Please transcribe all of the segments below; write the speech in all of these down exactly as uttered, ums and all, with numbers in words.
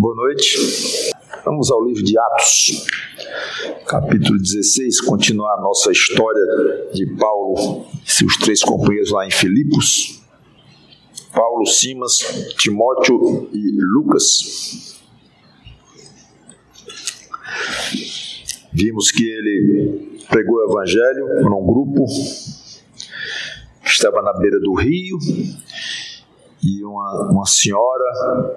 Boa noite. Vamos ao livro de Atos, capítulo dezesseis, continuar a nossa história de Paulo e seus três companheiros lá em Filipos. Paulo, Simas, Timóteo e Lucas. Vimos que ele pregou o evangelho num grupo que estava na beira do rio e uma, uma senhora,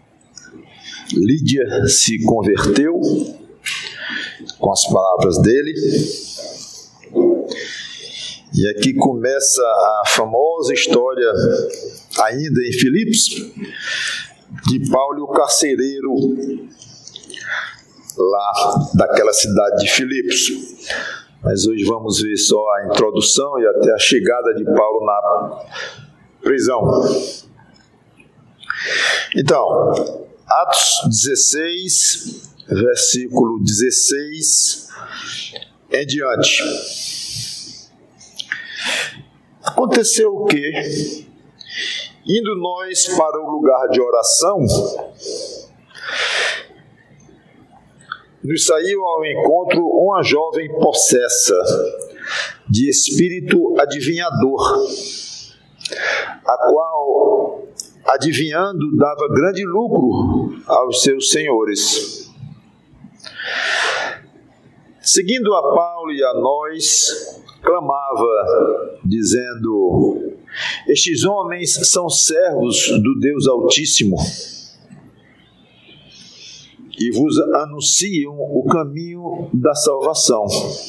Lídia, se converteu com as palavras dele. E aqui começa a famosa história, ainda em Filipos, de Paulo e o carcereiro lá daquela cidade de Filipos. Mas hoje vamos ver só a introdução e até a chegada de Paulo na prisão. Então, Atos dezesseis, versículo dezesseis em diante. Aconteceu o quê? Indo nós para o lugar de oração, nos saiu ao encontro uma jovem possessa de espírito adivinhador, a qual, adivinhando, dava grande lucro aos seus senhores. Seguindo a Paulo e a nós, clamava, dizendo: estes homens são servos do Deus Altíssimo e vos anunciam o caminho da salvação.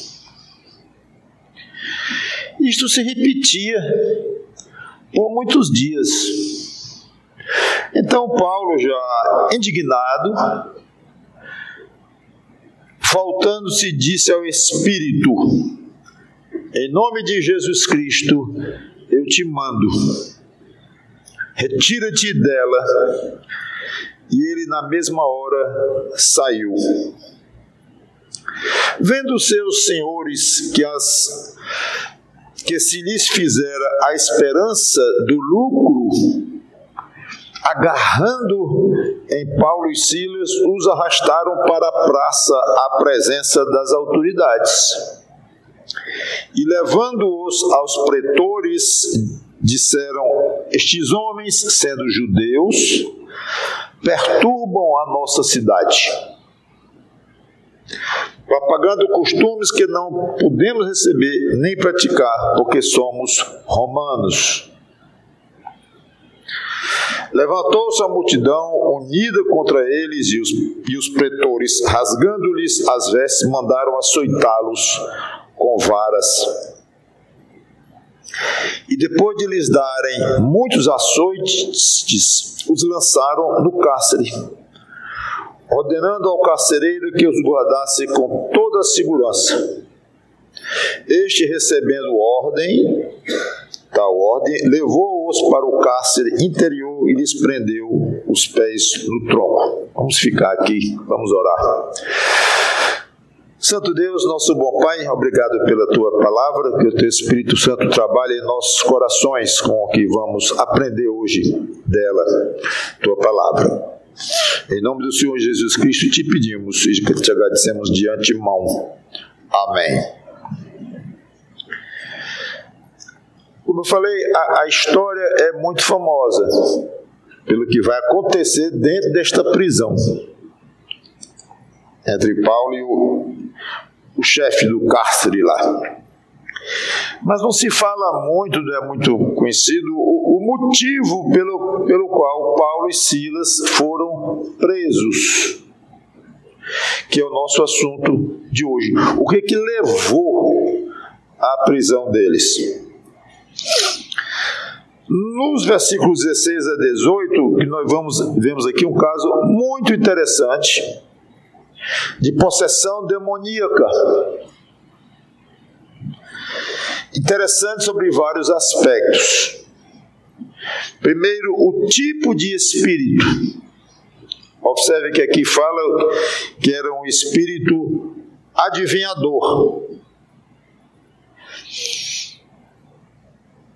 Isto se repetia por muitos dias. Então Paulo, já indignado, voltando-se, disse ao Espírito: em nome de Jesus Cristo, eu te mando, retira-te dela. E ele na mesma hora saiu. Vendo seus senhores que, as, que se lhes fizera a esperança do lucro, agarrando em Paulo e Silas, os arrastaram para a praça à presença das autoridades. E levando-os aos pretores, disseram: estes homens, sendo judeus, perturbam a nossa cidade, propagando costumes que não podemos receber nem praticar, porque somos romanos. Levantou-se a multidão unida contra eles, e os, e os pretores, rasgando-lhes as vestes, mandaram açoitá-los com varas. E depois de lhes darem muitos açoites, os lançaram no cárcere, ordenando ao carcereiro que os guardasse com toda a segurança. Este, recebendo ordem, tal ordem, levou-os para o cárcere interior e lhes prendeu os pés no tronco. Vamos ficar aqui, vamos orar. Santo Deus, nosso bom Pai, obrigado pela Tua palavra, que o Teu Espírito Santo trabalhe em nossos corações com o que vamos aprender hoje dela, Tua palavra. Em nome do Senhor Jesus Cristo te pedimos e te agradecemos de antemão. Amém. Como eu falei, a, a história é muito famosa pelo que vai acontecer dentro desta prisão entre Paulo e o, o chefe do cárcere lá. Mas não se fala muito, não é muito conhecido o, o motivo pelo, pelo qual Paulo e Silas foram presos, que é o nosso assunto de hoje. O que que levou à prisão deles? Nos versículos dezesseis a dezoito, que nós vamos, vemos aqui um caso muito interessante de possessão demoníaca. Interessante sobre vários aspectos. Primeiro, o tipo de espírito. Observe que aqui fala que era um espírito adivinhador.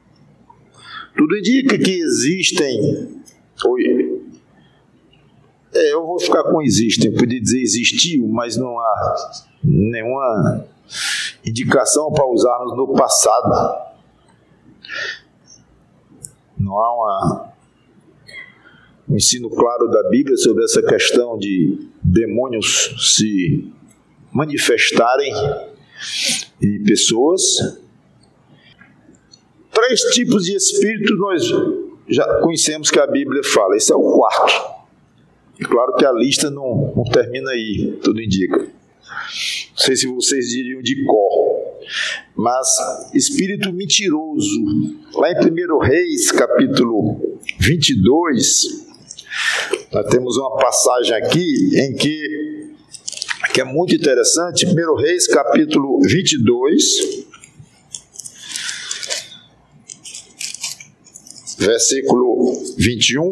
Tudo indica que existem É, eu vou ficar com existem, podia dizer existiu, mas não há nenhuma indicação para usarmos no passado. Não há uma, um ensino claro da Bíblia sobre essa questão de demônios se manifestarem em pessoas. Três tipos de espírito nós já conhecemos que a Bíblia fala. Esse é o quarto. E claro que a lista não, não termina aí, tudo indica. Não sei se vocês diriam de cor, mas espírito mentiroso. Lá em primeiro Reis, capítulo vinte e dois, nós temos uma passagem aqui em que, que é muito interessante. primeiro Reis, capítulo vinte e dois, versículo vinte e um,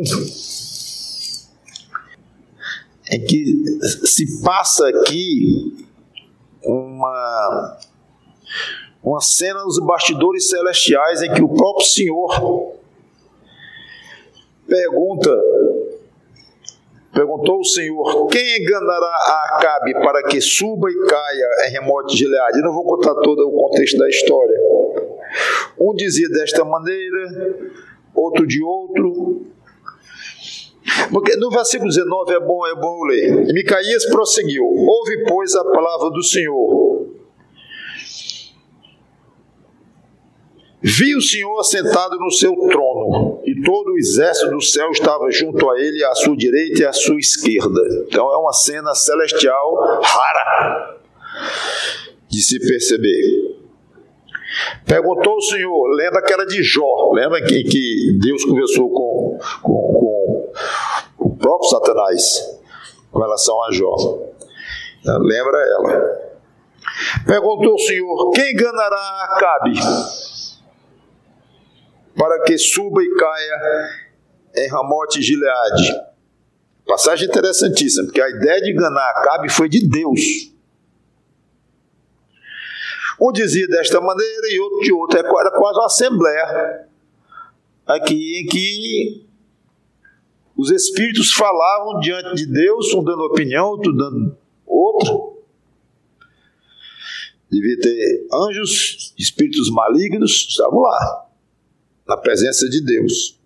em que se passa aqui uma, uma cena nos bastidores celestiais em que o próprio Senhor pergunta, perguntou o Senhor: quem enganará a Acabe para que suba e caia em Ramote de Gileade? Eu não vou contar todo o contexto da história. Um dizia desta maneira, outro de outro. Porque no versículo dezenove é bom, é bom eu ler. E Micaías prosseguiu: ouve, pois, a palavra do Senhor. Vi o Senhor assentado no seu trono, e todo o exército do céu estava junto a ele, à sua direita e à sua esquerda. Então é uma cena celestial rara de se perceber. Perguntou o Senhor, lembra que era de Jó, lembra que, que Deus conversou com, com, com o próprio Satanás com relação a Jó. Então, lembra ela. Perguntou o Senhor: quem enganará Acabe para que suba e caia em Ramote de Gileade? Passagem interessantíssima, porque a ideia de enganar Acabe foi de Deus. Um dizia desta maneira e outro de outra. Era quase uma assembleia aqui em que os espíritos falavam diante de Deus, um dando opinião, outro dando outra. Devia ter anjos, espíritos malignos, estavam lá, na presença de Deus.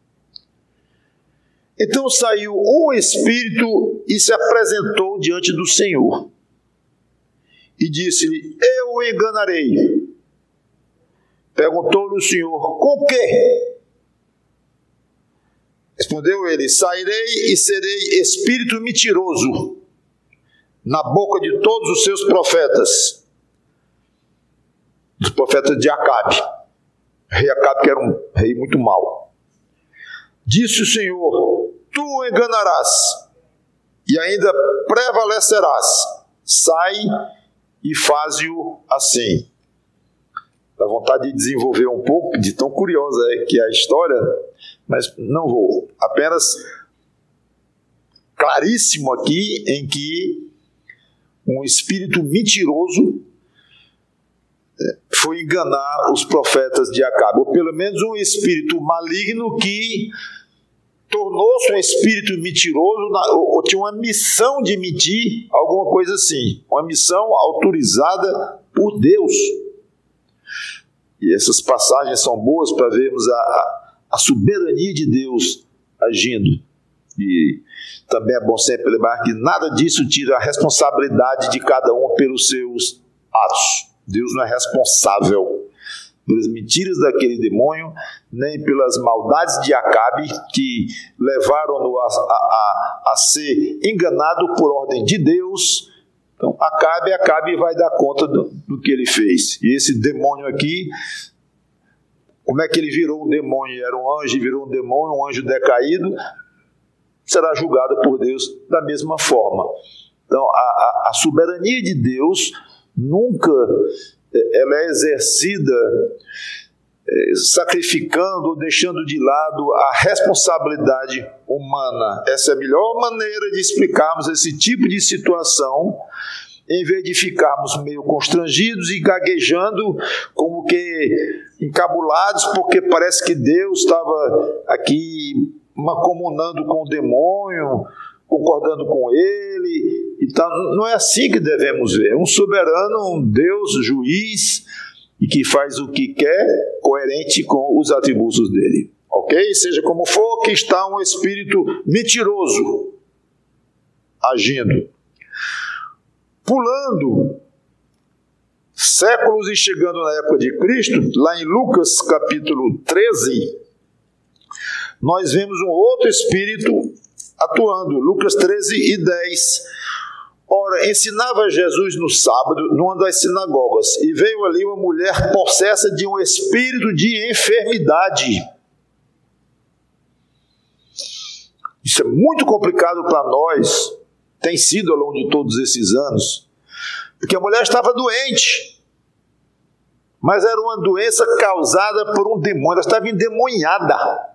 Então saiu um espírito e se apresentou diante do Senhor. E disse-lhe: eu o enganarei. Perguntou-lhe o Senhor: com quê? Respondeu ele: sairei e serei espírito mentiroso na boca de todos os seus profetas, dos profetas de Acabe. Rei Acabe, que era um rei muito mau. Disse o Senhor: tu o enganarás e ainda prevalecerás. Sai e faze-o assim. Dá vontade de desenvolver um pouco, de tão curiosa é que é a história, mas não vou. Apenas claríssimo aqui em que um espírito mentiroso foi enganar os profetas de Acabe, ou pelo menos um espírito maligno que tornou-se um espírito mentiroso, ou, ou tinha uma missão de mentir, alguma coisa assim, uma missão autorizada por Deus. E essas passagens são boas para vermos a, a, a soberania de Deus agindo. E também é bom sempre lembrar que nada disso tira a responsabilidade de cada um pelos seus atos. Deus não é responsável pelas mentiras daquele demônio, nem pelas maldades de Acabe, que levaram-no a, a, a, a ser enganado por ordem de Deus. Então, Acabe, Acabe vai dar conta do, do que ele fez. E esse demônio aqui, como é que ele virou um demônio? Era um anjo e virou um demônio, um anjo decaído, será julgado por Deus da mesma forma. Então, a, a, a soberania de Deus nunca ela é exercida é, sacrificando ou deixando de lado a responsabilidade humana. Essa é a melhor maneira de explicarmos esse tipo de situação, em vez de ficarmos meio constrangidos e gaguejando, como que encabulados, porque parece que Deus estava aqui mancomunando com o demônio, concordando com ele. Então, não é assim que devemos ver. Um soberano, um Deus, juiz, e que faz o que quer, coerente com os atributos dele. Ok? Seja como for, que está um espírito mentiroso agindo. Pulando séculos e chegando na época de Cristo, lá em Lucas capítulo treze, nós vemos um outro espírito atuando. Lucas treze e dez. Ora, ensinava Jesus no sábado, numa das sinagogas, e veio ali uma mulher possessa de um espírito de enfermidade. Isso é muito complicado para nós, tem sido ao longo de todos esses anos, porque a mulher estava doente, mas era uma doença causada por um demônio, ela estava endemoniada.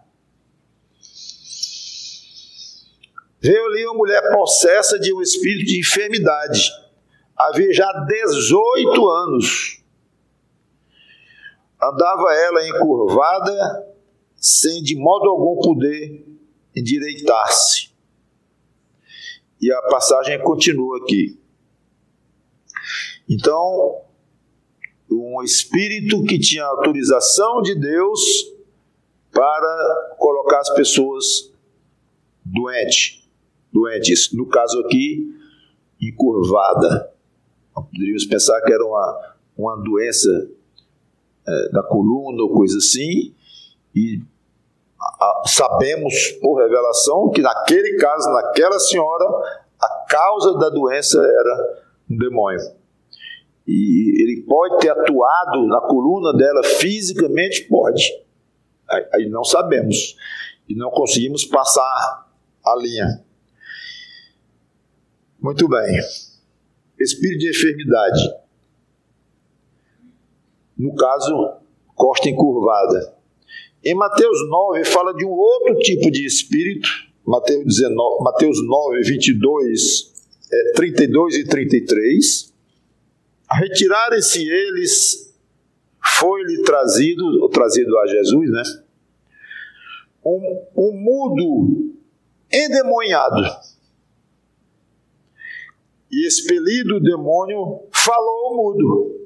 Veio ali uma mulher possessa de um espírito de enfermidade. Havia já dezoito anos. Andava ela encurvada, sem de modo algum poder endireitar-se. E a passagem continua aqui. Então, um espírito que tinha autorização de Deus para colocar as pessoas doentes. doentes, no caso aqui, encurvada. Poderíamos pensar que era uma, uma doença é, da coluna ou coisa assim, e a, sabemos por revelação que naquele caso, naquela senhora, a causa da doença era um demônio. E ele pode ter atuado na coluna dela fisicamente? Pode. Aí, aí não sabemos. E não conseguimos passar a linha. Muito bem. Espírito de enfermidade. No caso, costa encurvada. Em Mateus nove, fala de um outro tipo de espírito. Mateus, dezenove, Mateus nove, vinte e dois, é, trinta e dois e trinta e três. Retirarem-se eles, foi-lhe trazido, ou trazido a Jesus, né? Um, um mudo endemoniado. E expelido o demônio, falou o mudo.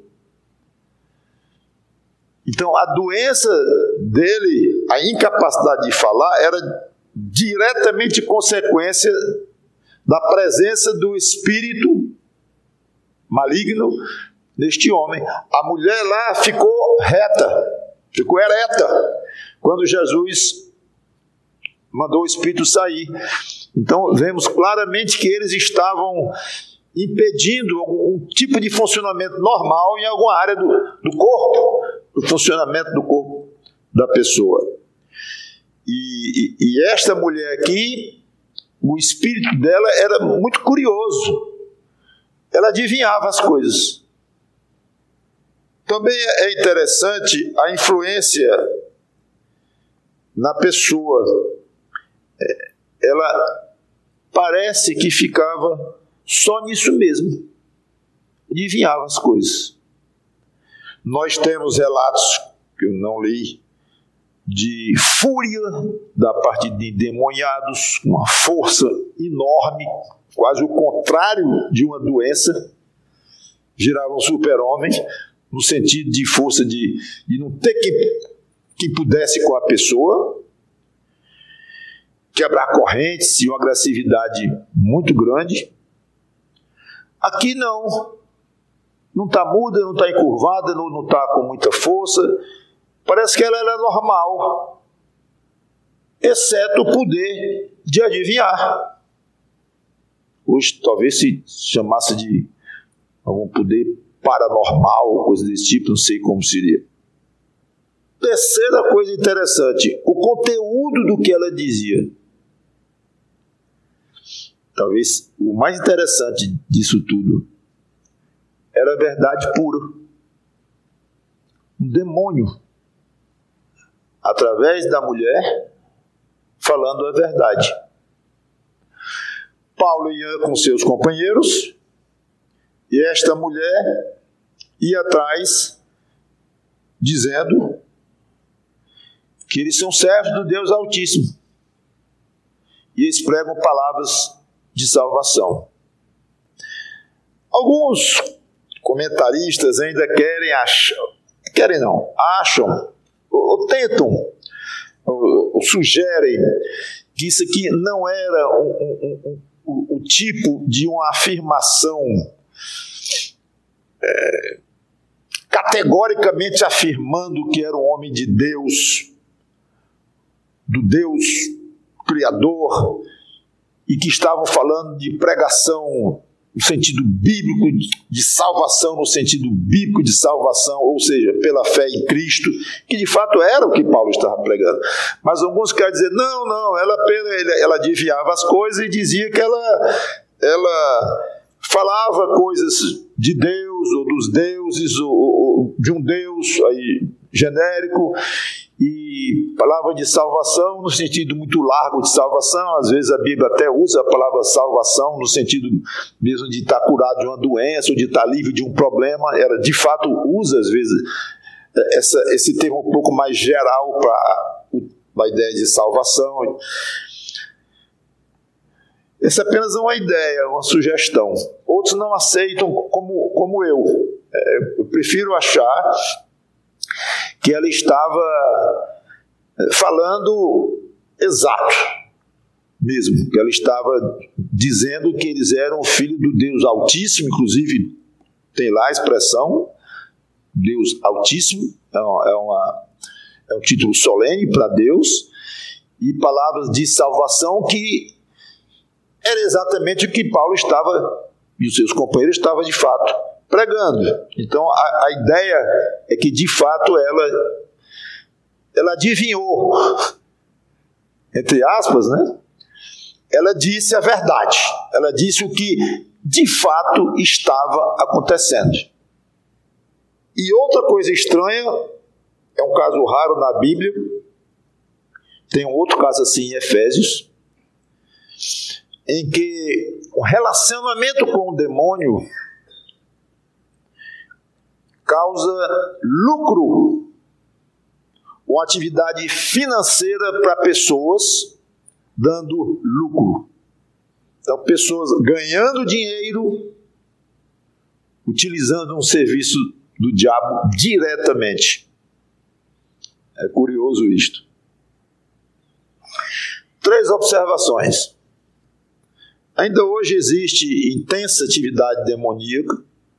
Então, a doença dele, a incapacidade de falar, era diretamente consequência da presença do espírito maligno neste homem. A mulher lá ficou reta, ficou ereta, quando Jesus mandou o espírito sair. Então, vemos claramente que eles estavam impedindo algum tipo de funcionamento normal em alguma área do, do corpo, do funcionamento do corpo da pessoa. E, e, e esta mulher aqui, o espírito dela era muito curioso. Ela adivinhava as coisas. Também é interessante a influência na pessoa. Ela parece que ficava só nisso mesmo. Adivinhava as coisas. Nós temos relatos, que eu não li, de fúria da parte de endemoniados, uma força enorme, quase o contrário de uma doença. Giravam um super-homem, no sentido de força de, de não ter quem, quem pudesse com a pessoa, quebrar correntes e uma agressividade muito grande. Aqui não. Não está muda, não está encurvada, não está com muita força. Parece que ela era normal, exceto o poder de adivinhar. Hoje talvez se chamasse de algum poder paranormal, coisa desse tipo, não sei como seria. Terceira coisa interessante, o conteúdo do que ela dizia. Talvez o mais interessante disso tudo era a verdade pura. Um demônio, através da mulher, falando a verdade. Paulo ia com seus companheiros, e esta mulher ia atrás, dizendo que eles são servos do Deus Altíssimo. E eles pregam palavras de salvação. Alguns comentaristas ainda querem achar, querem não, acham, ou, ou tentam, ou, ou sugerem que isso aqui não era um, um, um, um, um tipo de uma afirmação é, categoricamente afirmando que era um homem de Deus, do Deus Criador, e que estavam falando de pregação no sentido bíblico de salvação, no sentido bíblico de salvação, ou seja, pela fé em Cristo, que de fato era o que Paulo estava pregando. Mas alguns querem dizer, não, não, ela, ela adivinhava as coisas e dizia que ela, ela falava coisas de Deus, ou dos deuses, ou, ou de um Deus aí, genérico, e palavra de salvação no sentido muito largo de salvação. Às vezes a Bíblia até usa a palavra salvação no sentido mesmo de estar curado de uma doença ou de estar livre de um problema. Ela de fato usa às vezes essa, esse termo um pouco mais geral para a ideia de salvação. Essa é apenas uma ideia, uma sugestão. Outros não aceitam como, como eu. É, eu prefiro achar que ela estava falando exato mesmo, que ela estava dizendo que eles eram filho do Deus Altíssimo, inclusive tem lá a expressão Deus Altíssimo, é, uma, é, uma, é um título solene para Deus, e palavras de salvação que era exatamente o que Paulo estava, e os seus companheiros estavam de fato pregando. Então a, a ideia é que de fato ela, ela adivinhou, entre aspas, né? Ela disse a verdade, ela disse o que de fato estava acontecendo. E outra coisa estranha, é um caso raro na Bíblia, tem um outro caso assim em Efésios, em que o relacionamento com o demônio causa lucro, uma atividade financeira para pessoas, dando lucro. Então, pessoas ganhando dinheiro, utilizando um serviço do diabo diretamente. É curioso isto. Três observações. Ainda hoje existe intensa atividade demoníaca,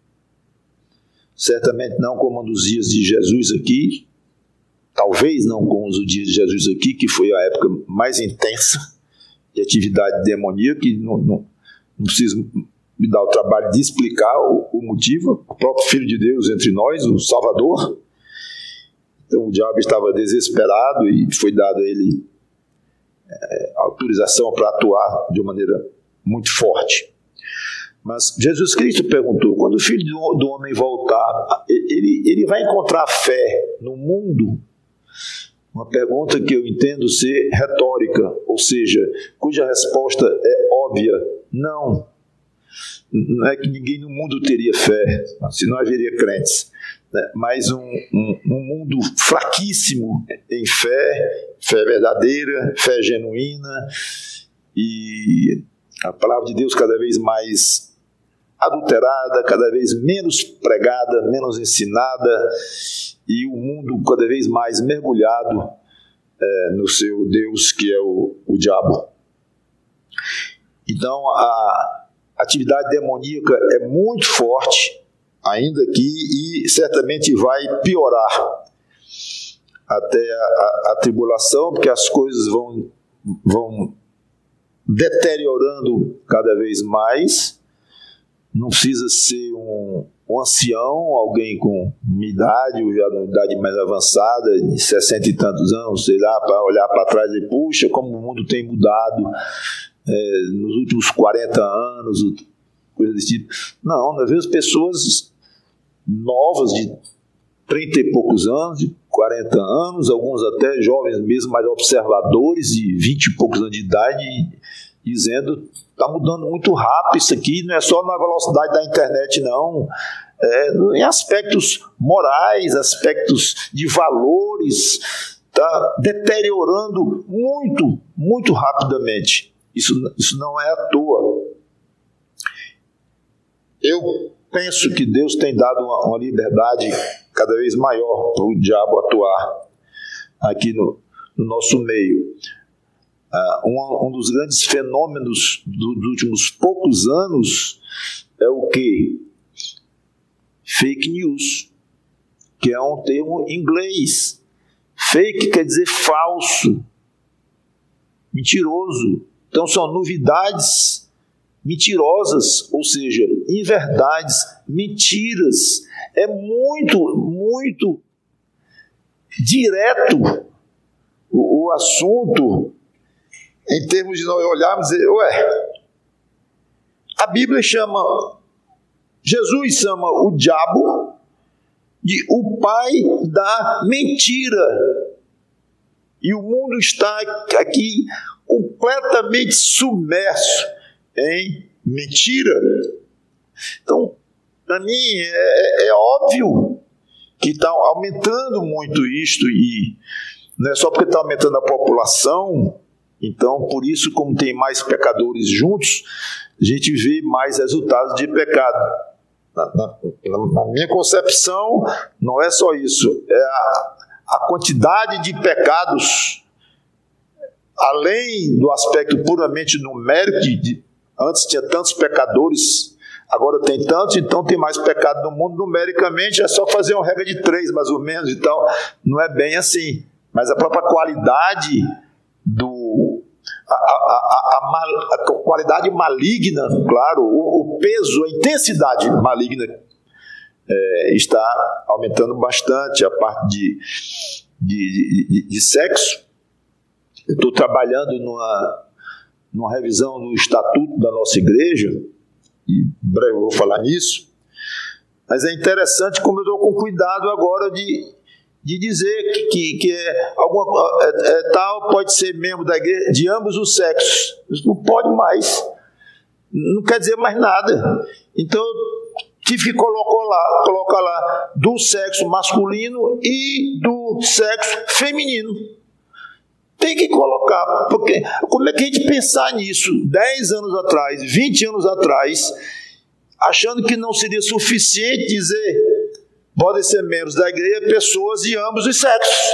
certamente não como nos dias de Jesus aqui, talvez não como os dias de Jesus aqui, que foi a época mais intensa de atividade demoníaca, que não, não, não preciso me dar o trabalho de explicar o, o motivo, o próprio Filho de Deus entre nós, o Salvador. Então o diabo estava desesperado e foi dado a ele é, autorização para atuar de uma maneira muito forte. Mas Jesus Cristo perguntou, quando o Filho do Homem voltar, ele, ele vai encontrar fé no mundo? Uma pergunta que eu entendo ser retórica, ou seja, cuja resposta é óbvia, não. Não é que ninguém no mundo teria fé, senão haveria crentes. Né? Mas um, um, um mundo fraquíssimo em fé, fé verdadeira, fé genuína, e a palavra de Deus cada vez mais adulterada, cada vez menos pregada, menos ensinada, e o mundo cada vez mais mergulhado é, no seu Deus, que é o, o diabo. Então, a atividade demoníaca é muito forte, ainda aqui, e certamente vai piorar até a, a, a tribulação, porque as coisas vão, vão deteriorando cada vez mais. Não precisa ser um, um ancião, alguém com minha idade, ou já na idade mais avançada, de sessenta e tantos anos, sei lá, para olhar para trás e, puxa, como o mundo tem mudado é, nos últimos quarenta anos, coisa desse tipo. Não, nós vemos pessoas novas, de trinta e poucos anos, de quarenta anos, alguns até jovens mesmo, mais observadores, de vinte e poucos anos de idade, dizendo, está mudando muito rápido isso aqui, não é só na velocidade da internet, não. É, em aspectos morais, aspectos de valores, está deteriorando muito, muito rapidamente. Isso, isso não é à toa. eu penso que Deus tem dado uma, uma liberdade cada vez maior para o diabo atuar aqui no, no nosso meio. Uh, um, um dos grandes fenômenos do, dos últimos poucos anos é o quê? Fake news, que é um termo em inglês. Fake quer dizer falso, mentiroso. Então são novidades mentirosas, ou seja, inverdades, mentiras. É muito, muito direto o, o assunto, em termos de nós olharmos e dizer, ué, a Bíblia chama, Jesus chama o diabo de o pai da mentira. E o mundo está aqui completamente submerso em mentira. Então, para mim, é, é óbvio que está aumentando muito isto, e não é só porque está aumentando a população. Então, por isso, como tem mais pecadores juntos, a gente vê mais resultados de pecado. Na, na, na minha concepção, não é só isso, é a, a quantidade de pecados, além do aspecto puramente numérico, de, de, antes tinha tantos pecadores, agora tem tantos, então tem mais pecado no mundo. Numericamente é só fazer uma regra de três, mais ou menos, e tal. Não é bem assim, mas a própria qualidade do a, a, a, a, mal, a qualidade maligna, claro, o, o peso, a intensidade maligna é, está aumentando bastante. A parte de, de, de, de sexo, eu estou trabalhando numa, numa revisão do estatuto da nossa igreja, e em breve eu vou falar nisso, mas é interessante como eu estou com cuidado agora de de dizer que, que, que é alguma, é, é, tal pode ser membro da igreja de ambos os sexos. Isso não pode mais. Não quer dizer mais nada. Então, tive que colocar lá, colocar lá do sexo masculino e do sexo feminino. Tem que colocar, porque como é que a gente pensar nisso dez anos atrás, vinte anos atrás, achando que não seria suficiente dizer podem ser membros da igreja pessoas de ambos os sexos.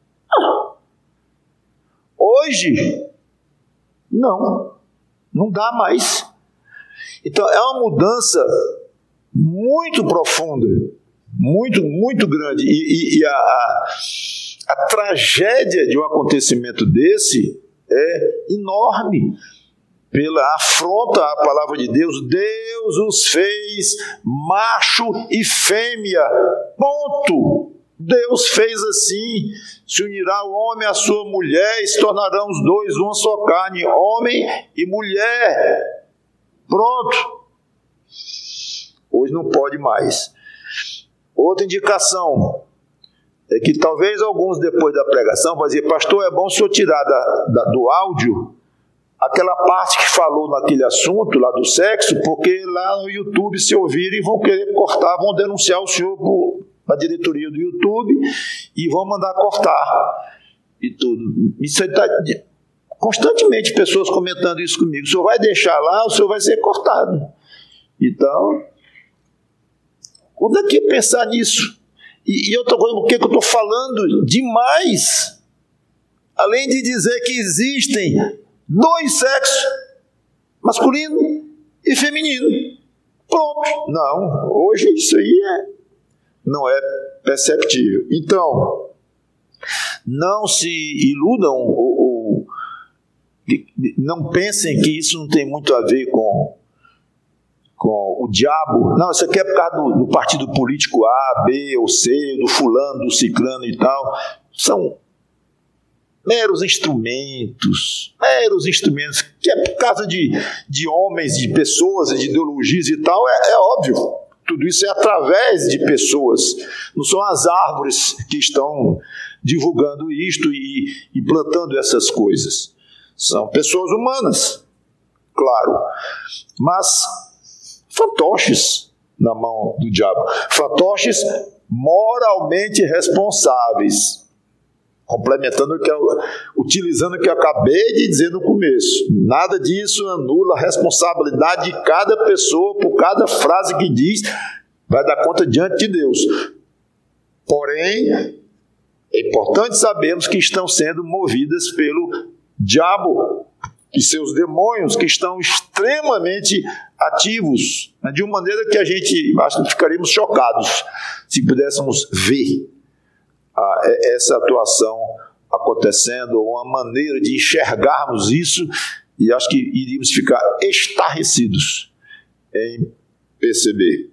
Hoje, não, não dá mais. Então, é uma mudança muito profunda, muito, muito grande. E, e, e a, a, a tragédia de um acontecimento desse é enorme. Pela afronta à palavra de Deus. Deus os fez macho e fêmea, ponto. Deus fez assim: se unirá o homem à sua mulher, e se tornarão os dois uma só carne, homem e mulher, pronto. Hoje não pode mais. Outra indicação é que talvez alguns depois da pregação vão dizer, pastor, é bom o senhor tirar da, da, do áudio aquela parte que falou naquele assunto lá do sexo, porque lá no YouTube, se ouvirem, vão querer cortar, vão denunciar o senhor para a diretoria do YouTube e vão mandar cortar e tudo. Isso está constantemente pessoas comentando isso comigo. O senhor vai deixar lá, o senhor vai ser cortado. Então, quando é que pensar nisso? E, e outra coisa, por que eu estou falando demais? Além de dizer que existem dois sexos, masculino e feminino. Pronto. Não, hoje isso aí é, não é perceptível. Então, não se iludam ou, ou não pensem que isso não tem muito a ver com, com o diabo. Não, isso aqui é por causa do, do partido político A, B ou C, do fulano, do ciclano e tal. São meros instrumentos, meros instrumentos, que é por causa de, de homens, de pessoas, de ideologias e tal, é, é óbvio. Tudo isso é através de pessoas, não são as árvores que estão divulgando isto e, e plantando essas coisas. São pessoas humanas, claro, mas fantoches na mão do diabo, fantoches moralmente responsáveis. complementando o que eu, utilizando o que eu acabei de dizer no começo. Nada disso anula a responsabilidade de cada pessoa por cada frase que diz, vai dar conta diante de Deus. Porém, é importante sabermos que estão sendo movidas pelo diabo e seus demônios, que estão extremamente ativos, de uma maneira que a gente, acho que ficaríamos chocados se pudéssemos ver ah, essa atuação acontecendo, uma maneira de enxergarmos isso, e acho que iríamos ficar estarrecidos em perceber.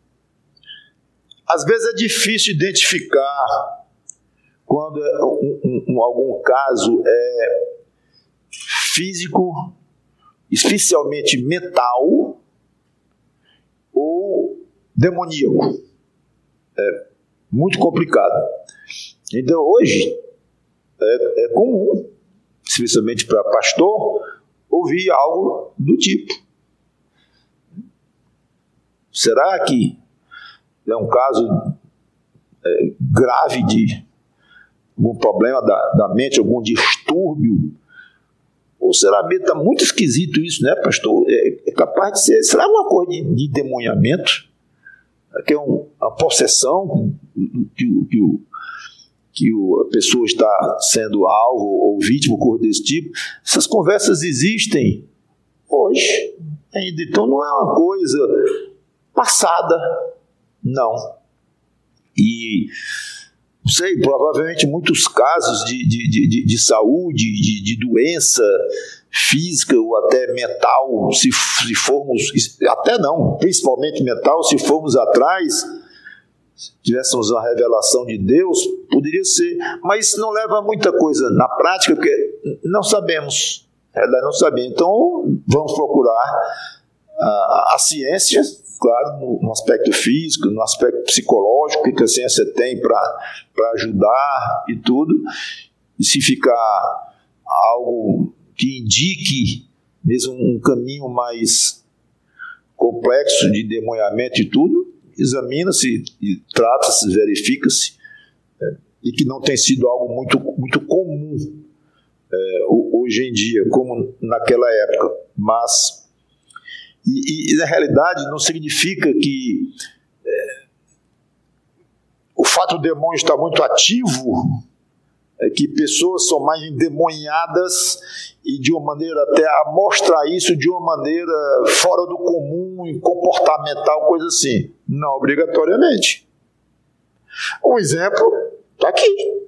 Às vezes é difícil identificar quando um, um, um, algum caso é físico, especialmente mental, ou demoníaco. É muito complicado. Então, hoje, é, é comum, especialmente para pastor, ouvir algo do tipo: será que é um caso é, grave de algum problema da, da mente, algum distúrbio? Ou será que está muito esquisito isso, né, pastor? É, é capaz de ser, será uma coisa de, de demoniamento? Que é um, uma possessão que, que, que a pessoa está sendo alvo ou vítima, coisa desse tipo? Essas conversas existem hoje ainda, então não é uma coisa passada, não. E não sei, provavelmente muitos casos de, de, de, de saúde, de, de doença física ou até mental, se, se formos, até não, principalmente mental, se formos atrás, se tivéssemos uma revelação de Deus, poderia ser, mas não leva a muita coisa na prática, porque não sabemos, não sabemos. Então vamos procurar a, a ciência, claro, no, no aspecto físico, no aspecto psicológico, que a ciência tem para ajudar e tudo, e se ficar algo que indique mesmo um caminho mais complexo de demoniamento e tudo, examina-se e trata-se, verifica-se, é, e que não tem sido algo muito, muito comum é, hoje em dia, como naquela época, mas e, e na realidade não significa que é, o fato do demônio estar muito ativo é que pessoas são mais endemoniadas e de uma maneira até a mostrar isso de uma maneira fora do comum, comportamental, coisa assim. Não obrigatoriamente. Um exemplo está aqui.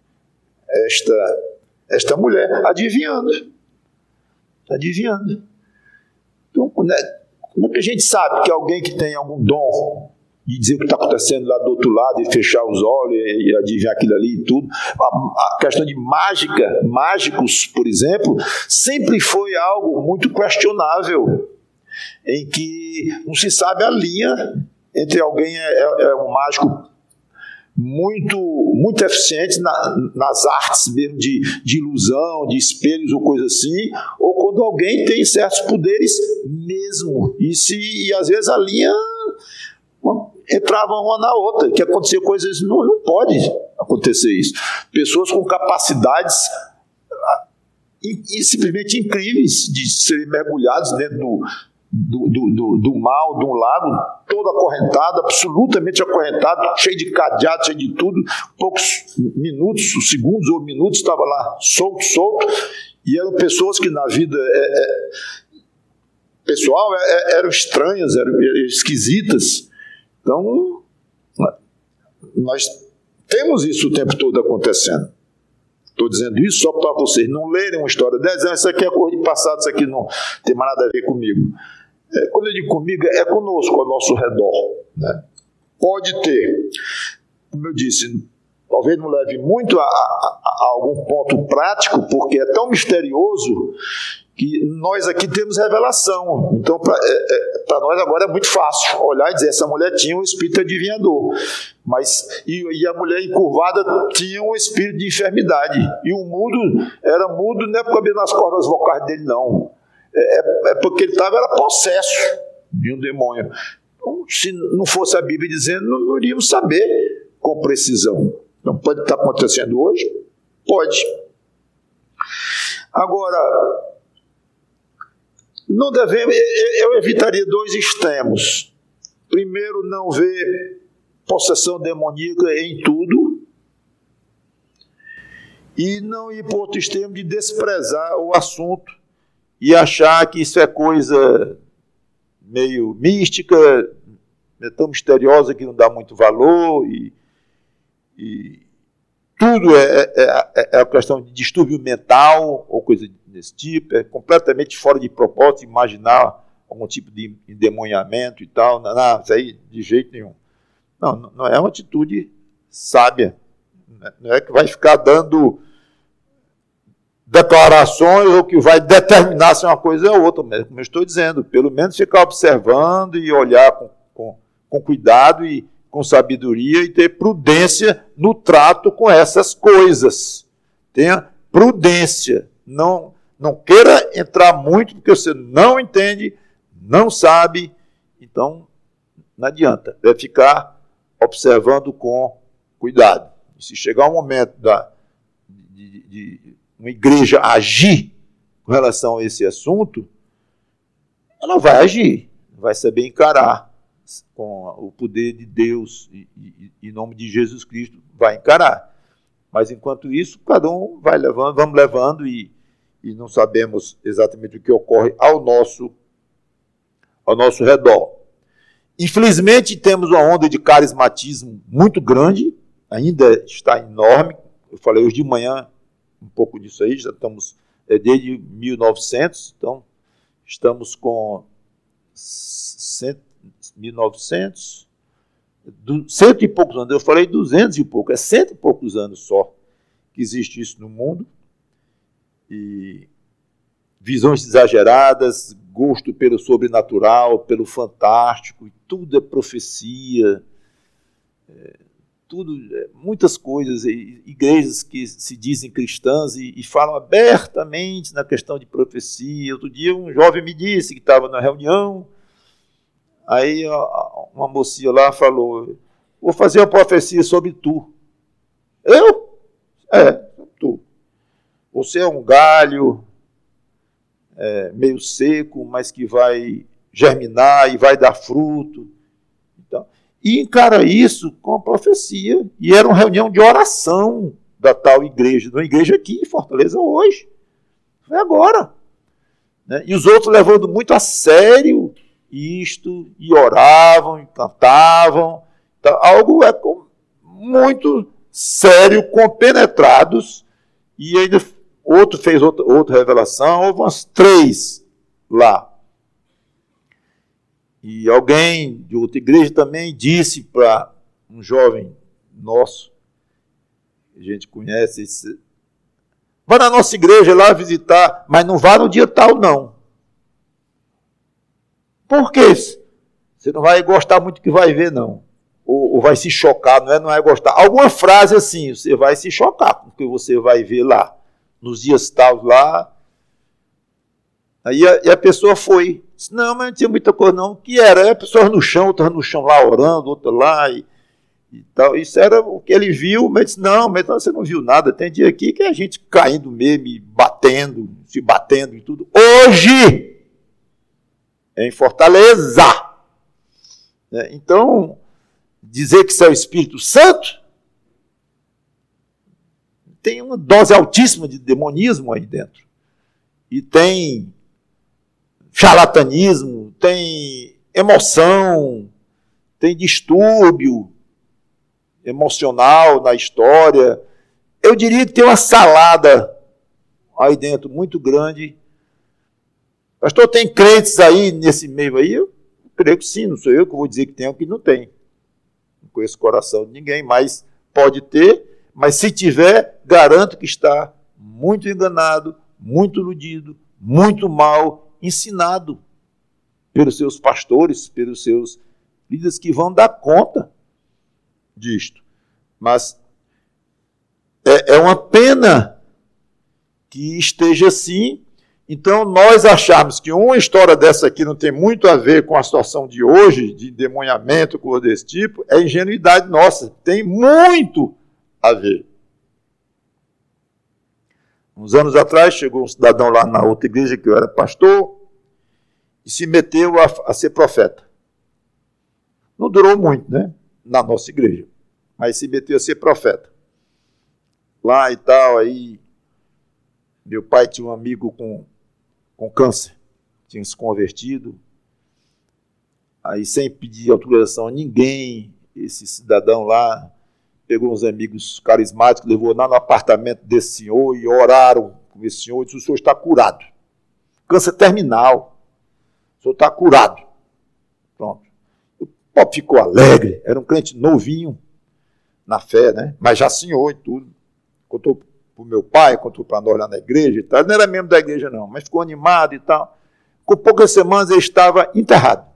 Esta, esta mulher adivinhando. Adivinhando. Então, né, como é que a gente sabe que alguém que tem algum dom de dizer o que está acontecendo lá do outro lado e fechar os olhos e, e adivinhar aquilo ali e tudo. A, a questão de mágica, mágicos, por exemplo, sempre foi algo muito questionável, em que não se sabe a linha entre alguém é, é, é um mágico muito, muito eficiente na, nas artes mesmo de, de ilusão, de espelhos ou coisa assim, ou quando alguém tem certos poderes mesmo. E, se, e às vezes a linha entrava uma na outra, que acontecia coisas, não, não pode acontecer isso. Pessoas com capacidades e, e simplesmente incríveis de serem mergulhados dentro do, do, do, do, do mal, de um lago, todo acorrentado, absolutamente acorrentado, cheio de cadeado, cheio de tudo, poucos minutos, segundos ou minutos, estava lá solto, solto, e eram pessoas que na vida é, é, pessoal é, eram estranhas, eram esquisitas. Então, nós temos isso o tempo todo acontecendo. Estou dizendo isso só para vocês não lerem uma história dessa, isso aqui é coisa de passado, isso aqui não tem mais nada a ver comigo. É, quando eu digo comigo, é conosco, ao nosso redor. Né? Pode ter, como eu disse, talvez não leve muito a, a, a algum ponto prático, porque é tão misterioso que nós aqui temos revelação. Então, para é, é, nós agora é muito fácil olhar e dizer, essa mulher tinha um espírito adivinhador. Mas, e, e a mulher encurvada tinha um espírito de enfermidade. E o mudo era mudo, não é por causa das cordas vocais dele, não. É, é porque ele estava, era possesso de um demônio. Então, se não fosse a Bíblia dizendo, não, não iríamos saber com precisão. Então, pode estar acontecendo hoje, Pode. Agora, não devemos, eu evitaria dois extremos. Primeiro, não ver possessão demoníaca em tudo, e não ir para o outro extremo de desprezar o assunto e achar que isso é coisa meio mística, é tão misteriosa que não dá muito valor, e, e tudo é, é, é a questão de distúrbio mental ou coisa desse tipo, é completamente fora de propósito imaginar algum tipo de endemoniamento e tal. Não, não, isso aí de jeito nenhum. Não, não é uma atitude sábia. Não é que vai ficar dando declarações ou que vai determinar se uma coisa é outra, mas como eu estou dizendo, pelo menos ficar observando e olhar com, com, com cuidado e com sabedoria e ter prudência no trato com essas coisas. Tenha prudência. Não, não queira entrar muito porque você não entende, não sabe, então não adianta. Deve ficar observando com cuidado. E se chegar um momento da, de, de uma igreja agir com relação a esse assunto, ela vai agir, vai saber encarar com o poder de Deus e em nome de Jesus Cristo, vai encarar. Mas enquanto isso, cada um vai levando, vamos levando e, e não sabemos exatamente o que ocorre ao nosso, ao nosso redor. Infelizmente, temos uma onda de carismatismo muito grande, ainda está enorme. Eu falei hoje de manhã um pouco disso aí, já estamos é, desde mil e novecentos, então estamos com cento, mil e novecentos, do, cento e poucos anos, eu falei duzentos e pouco, é cento e poucos anos só que existe isso no mundo, e visões exageradas, gosto pelo sobrenatural, pelo fantástico, e tudo é profecia, é, tudo, é, muitas coisas, e, igrejas que se dizem cristãs e, e falam abertamente na questão de profecia. Outro dia um jovem me disse que estava na reunião, aí uma mocinha lá falou, vou fazer uma profecia sobre tu. Eu? É, tu. Você é um galho, É, meio seco, mas que vai germinar e vai dar fruto. Então, e encara isso com a profecia. E era uma reunião de oração da tal igreja, de uma igreja aqui em Fortaleza hoje. Foi agora. Né? E os outros levando muito a sério isto, e oravam, e cantavam. Então, algo é muito sério, compenetrados, e ainda outro fez outra, outra revelação, houve umas três lá. E alguém de outra igreja também disse para um jovem nosso, que a gente conhece, disse, vá na nossa igreja lá visitar, mas não vá no dia tal, não. Por quê? Você não vai gostar muito do que vai ver, não. Ou, ou vai se chocar, não é? Não vai gostar. Alguma frase assim, você vai se chocar com o que você vai ver lá. Nos dias tal lá, aí a, e a pessoa foi, disse, não, mas não tinha muita coisa não, o que era? A pessoa no chão, outra no chão lá orando, outra lá, e, e tal, isso era o que ele viu, mas disse, não, mas você não viu nada, tem dia aqui que é a gente caindo mesmo, e batendo, se batendo e tudo, hoje, em Fortaleza, né? Então, dizer que isso é o Espírito Santo, tem uma dose altíssima de demonismo aí dentro. E tem charlatanismo, tem emoção, tem distúrbio emocional na história. Eu diria que tem uma salada aí dentro muito grande. Pastor, tem crentes aí nesse meio aí? Eu creio que sim, não sou eu que vou dizer que tem ou que não tem. Não conheço o coração de ninguém, mas pode ter. Mas se tiver, garanto que está muito enganado, muito iludido, muito mal ensinado pelos seus pastores, pelos seus líderes que vão dar conta disto. Mas é, é uma pena que esteja assim. Então, nós acharmos que uma história dessa aqui não tem muito a ver com a situação de hoje, de endemoniamento, coisa desse tipo, é ingenuidade nossa. Tem muito a ver. Uns anos atrás, chegou um cidadão lá na outra igreja que eu era pastor e se meteu a, a ser profeta. Não durou muito, né? Na nossa igreja. Mas se meteu a ser profeta. Lá e tal, aí meu pai tinha um amigo com, com câncer, tinha se convertido. Aí, sem pedir autorização a ninguém, esse cidadão lá pegou uns amigos carismáticos, levou lá no apartamento desse senhor e oraram com esse senhor e disse: o senhor está curado. Câncer terminal. O senhor está curado. Pronto. O pobre ficou alegre, era um crente novinho na fé, né? Mas já senhor e tudo. Contou para o meu pai, contou para nós lá na igreja e tal. Ele não era membro da igreja, não, mas ficou animado e tal. Com poucas semanas ele estava enterrado.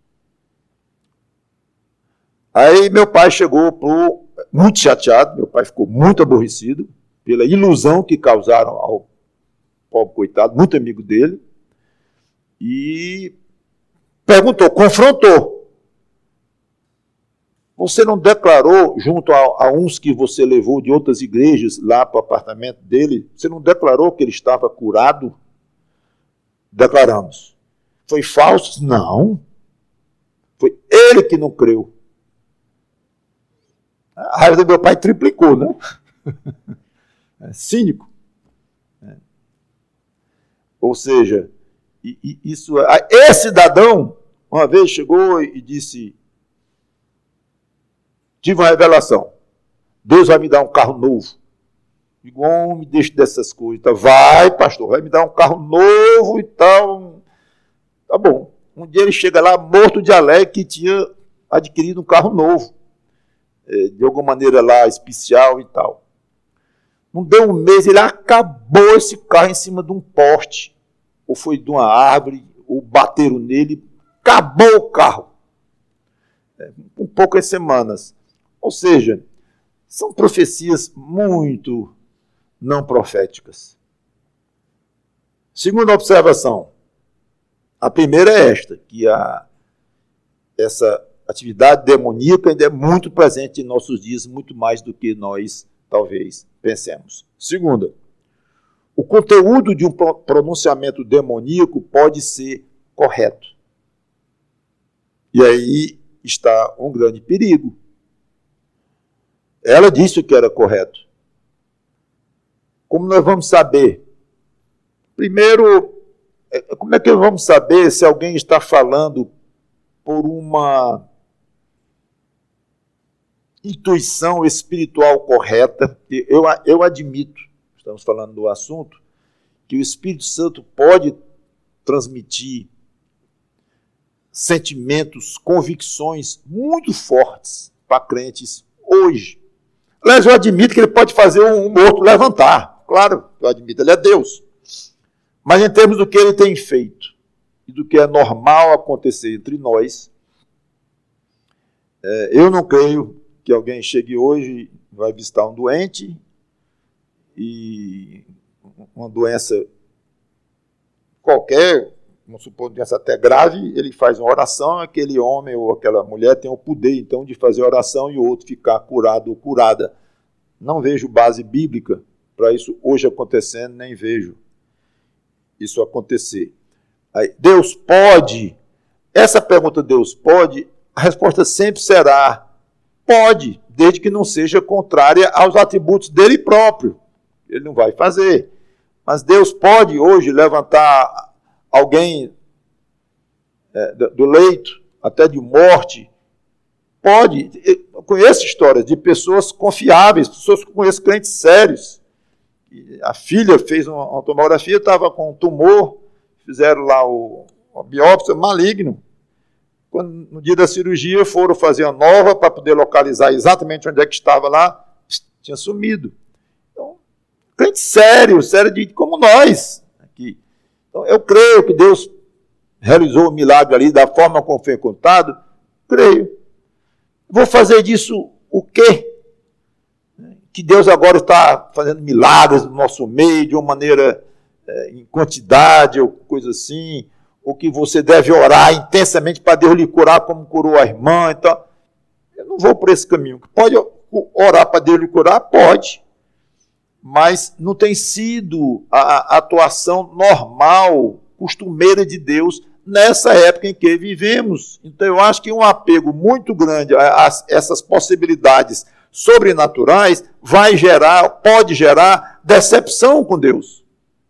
Aí meu pai chegou pro, muito chateado, meu pai ficou muito aborrecido pela ilusão que causaram ao pobre coitado, muito amigo dele, e perguntou, confrontou. Você não declarou, junto a, a uns que você levou de outras igrejas lá para o apartamento dele, você não declarou que ele estava curado? Declaramos. Foi falso? Não. Foi ele que não creu. A raiva do meu pai triplicou, né? É cínico. É. Ou seja, e, e isso, esse cidadão, uma vez chegou e disse: tive uma revelação, Deus vai me dar um carro novo. Digo, oh, me deixe dessas coisas. Então, vai, pastor, vai me dar um carro novo e tal. Tá bom. Um dia ele chega lá morto de alegre que tinha adquirido um carro novo. De alguma maneira lá especial e tal. Não deu um mês, ele acabou esse carro em cima de um poste, ou foi de uma árvore, ou bateram nele, acabou o carro. É, com poucas semanas. Ou seja, são profecias muito não proféticas. Segunda observação. A primeira é esta, que a, essa atividade demoníaca ainda é muito presente em nossos dias, muito mais do que nós, talvez, pensemos. Segunda, o conteúdo de um pronunciamento demoníaco pode ser correto. E aí está um grande perigo. Ela disse que era correto. Como nós vamos saber? Primeiro, como é que vamos saber se alguém está falando por uma intuição espiritual correta? Eu, eu admito, estamos falando do assunto, que o Espírito Santo pode transmitir sentimentos, convicções muito fortes para crentes hoje. Aliás, eu admito que ele pode fazer um, um outro levantar. Claro, eu admito, ele é Deus. Mas em termos do que ele tem feito e do que é normal acontecer entre nós, é, eu não creio que alguém chegue hoje, vai visitar um doente, e uma doença qualquer, vamos supor, uma doença até grave, ele faz uma oração, aquele homem ou aquela mulher tem o poder, então, de fazer oração e o outro ficar curado ou curada. Não vejo base bíblica para isso hoje acontecendo, nem vejo isso acontecer. Aí, Deus pode? Essa pergunta, Deus pode? A resposta sempre será: pode, desde que não seja contrária aos atributos dele próprio. Ele não vai fazer. Mas Deus pode hoje levantar alguém é, do leito, até de morte. Pode. Eu conheço histórias de pessoas confiáveis, pessoas que conheço, crentes sérios. A filha fez uma, uma tomografia, estava com um tumor, fizeram lá o, uma biópsia maligno. Quando, no dia da cirurgia, foram fazer uma nova para poder localizar exatamente onde é que estava lá, tinha sumido. Então, crente sério, sério de, como nós aqui. Então, eu creio que Deus realizou o milagre ali da forma como foi contado, creio. Vou fazer disso o quê? Que Deus agora está fazendo milagres no nosso meio, de uma maneira é, em quantidade, ou coisa assim, ou que você deve orar intensamente para Deus lhe curar como curou a irmã. Então, eu não vou por esse caminho. Pode orar para Deus lhe curar? Pode. mas não tem sido a, a atuação normal, costumeira de Deus nessa época em que vivemos. Então eu acho que um apego muito grande a, a essas possibilidades sobrenaturais vai gerar, pode gerar decepção com Deus.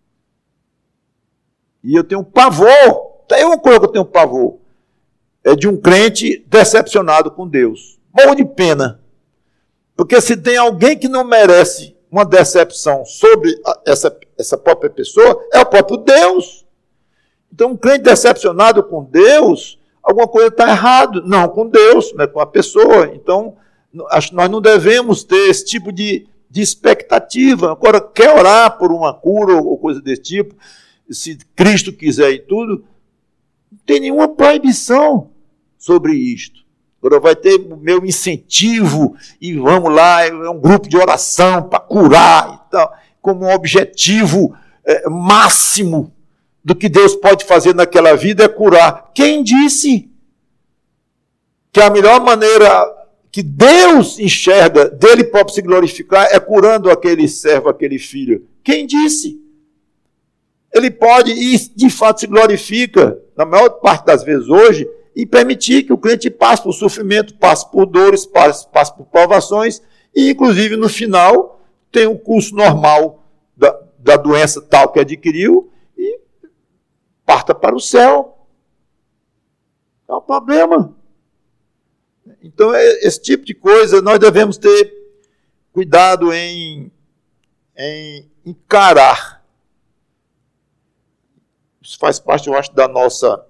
E eu tenho um pavor, tem uma coisa que eu tenho um pavor, é de um crente decepcionado com Deus. Morro de pena. Porque se tem alguém que não merece uma decepção sobre essa, essa própria pessoa, é o próprio Deus. Então, um crente decepcionado com Deus, alguma coisa está errada. Não com Deus, mas com a pessoa. Então, acho que nós não devemos ter esse tipo de, de expectativa. Agora, quer orar por uma cura ou coisa desse tipo, se Cristo quiser e tudo, não tem nenhuma proibição sobre isto. Agora vai ter o meu incentivo e vamos lá, é um grupo de oração para curar e tal, como um objetivo é, máximo do que Deus pode fazer naquela vida é curar. Quem disse que a melhor maneira que Deus enxerga dele próprio se glorificar é curando aquele servo, aquele filho? Quem disse? Ele pode, e de fato se glorifica, na maior parte das vezes hoje, e permitir que o crente passe por sofrimento, passe por dores, passe, passe por provações, e inclusive no final tem o curso normal da, da doença tal que adquiriu e parta para o céu. É um problema. Então, esse tipo de coisa nós devemos ter cuidado em, em encarar. Isso faz parte, eu acho, da nossa,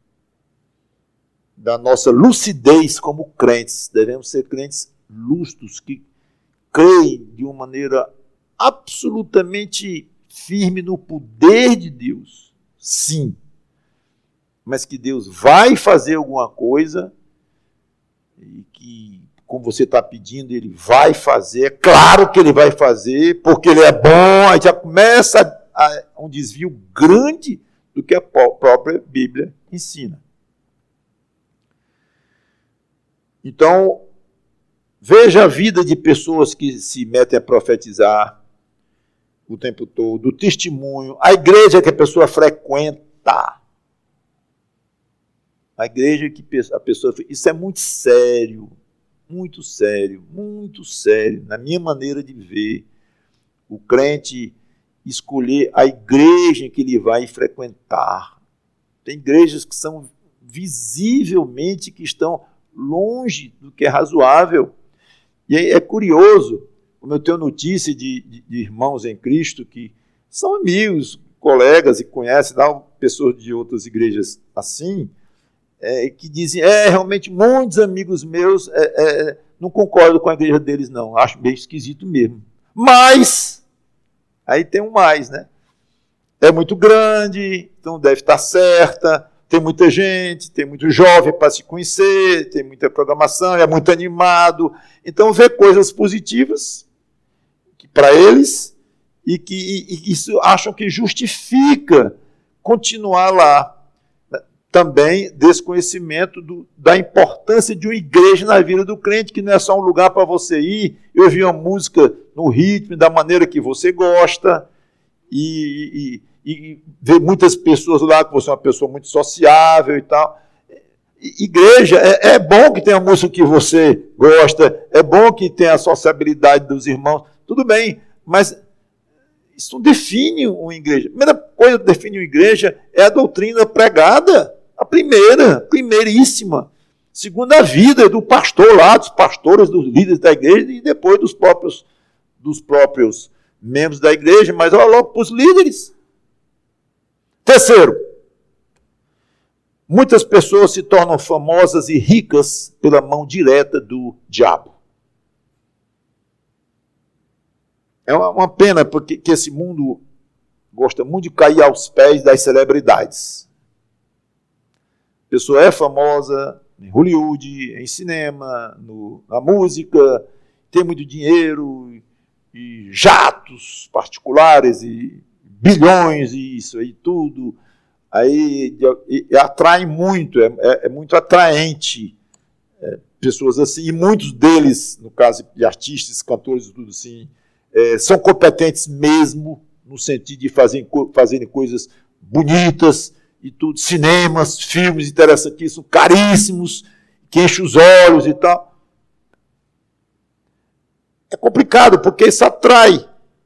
da nossa lucidez como crentes. Devemos ser crentes lúcidos, que creem de uma maneira absolutamente firme no poder de Deus. Sim. Mas que Deus vai fazer alguma coisa e que, como você está pedindo, Ele vai fazer. É claro que Ele vai fazer, porque Ele é bom. Aí já começa a, a, um desvio grande do que a própria Bíblia ensina. Então, veja a vida de pessoas que se metem a profetizar o tempo todo, o testemunho, a igreja que a pessoa frequenta. A igreja que a pessoa... Isso é muito sério, muito sério, muito sério. Na minha maneira de ver, o crente escolher a igreja que ele vai frequentar. Tem igrejas que são visivelmente que estão longe do que é razoável. E é curioso, como eu tenho notícia de, de, de irmãos em Cristo que são amigos, colegas e conhecem não, pessoas de outras igrejas assim, é, que dizem, é, realmente muitos amigos meus é, é, não concordam com a igreja deles não, acho bem esquisito mesmo. Mas, aí tem um mais, né? É muito grande, então deve estar certa, tem muita gente, tem muito jovem para se conhecer, tem muita programação, é muito animado. Então, vê coisas positivas para eles e que e, e isso acham que justifica continuar lá. Também desconhecimento do, da importância de uma igreja na vida do crente, que não é só um lugar para você ir e ouvir uma música no ritmo, da maneira que você gosta, e, e, e ver muitas pessoas lá, que você é uma pessoa muito sociável e tal. Igreja, é, é bom que tenha música que você gosta, é bom que tenha a sociabilidade dos irmãos, tudo bem, mas isso não define uma igreja. A primeira coisa que define uma igreja é a doutrina pregada, a primeira, primeiríssima. Segunda, a vida do pastor lá, dos pastores, dos líderes da igreja e depois dos próprios, dos próprios membros da igreja, mas olha logo para os líderes. Terceiro, muitas pessoas se tornam famosas e ricas pela mão direta do diabo. É uma pena porque que esse mundo gosta muito de cair aos pés das celebridades. A pessoa é famosa em Hollywood, em cinema, no, na música, tem muito dinheiro, e jatos particulares, e bilhões, e isso aí tudo. Aí e, e atrai muito, é, é, é muito atraente é, pessoas assim, e muitos deles, no caso de artistas, cantores e tudo assim, é, são competentes mesmo, no sentido de fazer, fazerem coisas bonitas e tudo, cinemas, filmes interessantíssimos, caríssimos, que enchem os olhos e tal. É complicado, porque isso atrai.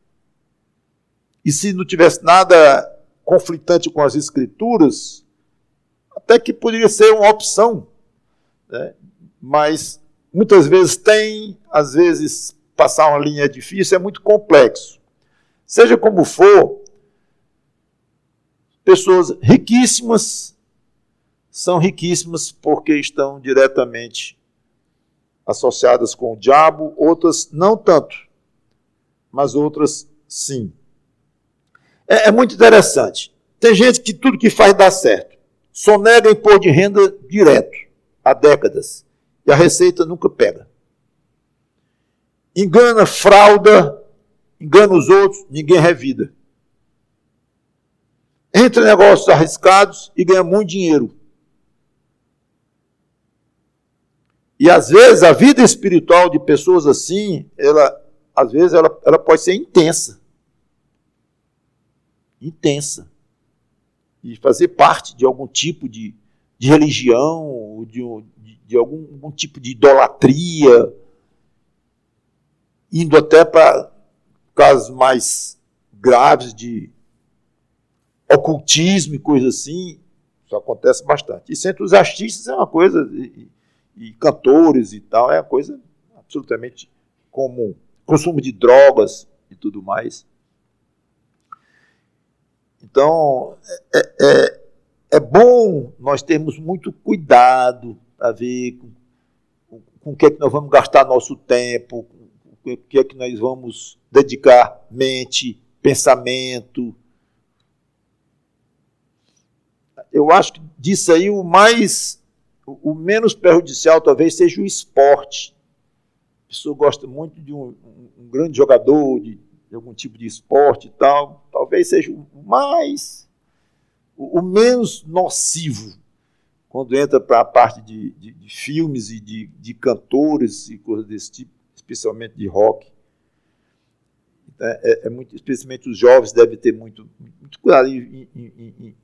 E se não tivesse nada conflitante com as Escrituras, até que poderia ser uma opção, né? Mas muitas vezes tem, às vezes passar uma linha é difícil, é muito complexo. Seja como for, pessoas riquíssimas são riquíssimas porque estão diretamente associadas com o diabo, outras não tanto, mas outras sim. É, é muito interessante. Tem gente que tudo que faz dá certo. Sonega imposto de renda direto, há décadas, e a receita nunca pega. Engana, frauda, engana os outros, ninguém revida. Entra em negócios arriscados e ganha muito dinheiro. E às vezes a vida espiritual de pessoas assim, ela, às vezes ela, ela pode ser intensa. Intensa. E fazer parte de algum tipo de, de religião, de, de, de algum, algum tipo de idolatria, indo até para casos mais graves de ocultismo e coisas assim. Isso acontece bastante. Isso entre os artistas é uma coisa, e, e cantores e tal, é uma coisa absolutamente comum. Consumo de drogas e tudo mais. Então, é, é, é bom nós termos muito cuidado para ver com, com, com o que é que nós vamos gastar nosso tempo, com o que é que nós vamos dedicar mente, pensamento. Eu acho que disso aí o mais, o menos prejudicial talvez seja o esporte. A pessoa gosta muito de um, um, um grande jogador, de, de algum tipo de esporte e tal, talvez seja o mais, o, o menos nocivo quando entra para a parte de, de, de filmes e de, de cantores e coisas desse tipo, especialmente de rock. É, é muito, especialmente os jovens devem ter muito, muito cuidado em, em, em,